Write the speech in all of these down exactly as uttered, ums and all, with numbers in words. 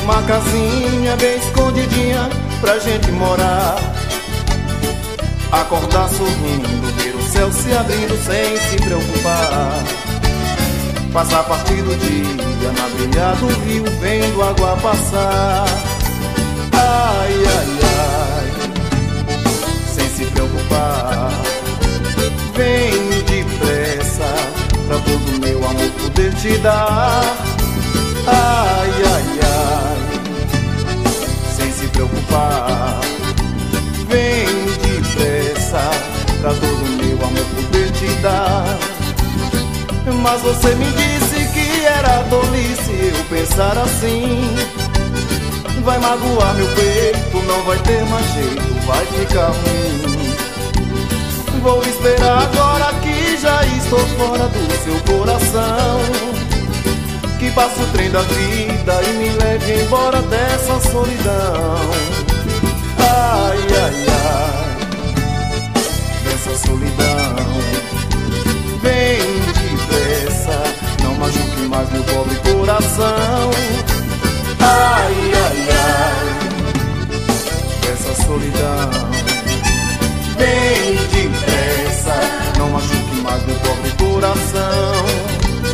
uma casinha bem escondidinha pra gente morar. Acordar sorrindo, ver o céu se abrindo sem se preocupar. Passar parte do dia na brilha do rio, vendo água passar. Ai, ai, ai, sem se preocupar. Vem depressa pra todo meu amor poder te dar. Ai, ai, ai, sem se preocupar. Vem depressa pra todo meu amor poder te dar. Mas você me disse que era tolice eu pensar assim. Vai magoar meu peito, não vai ter mais jeito, vai ficar ruim. Vou esperar agora que já estou fora do seu coração, que passe o trem da vida e me leve embora dessa solidão. Ai, ai, ai, dessa solidão. Vem depressa, não machuque mais meu pobre coração. Ai, ai, ai, dessa solidão. Vem depressa, não machuque mais meu pobre coração.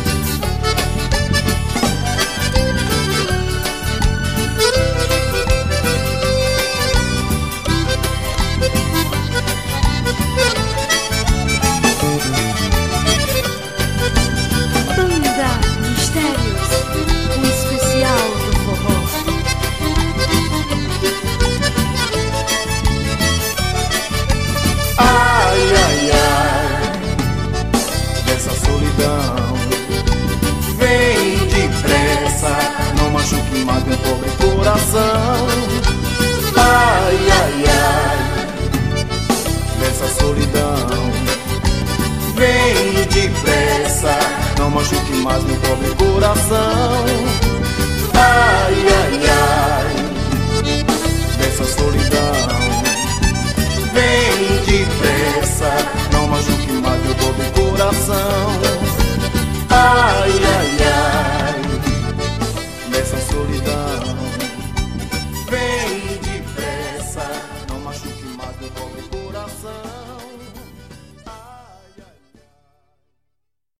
Meu pobre coração. Ai, ai, ai, dessa solidão. Vem depressa, não machuque mais meu pobre coração.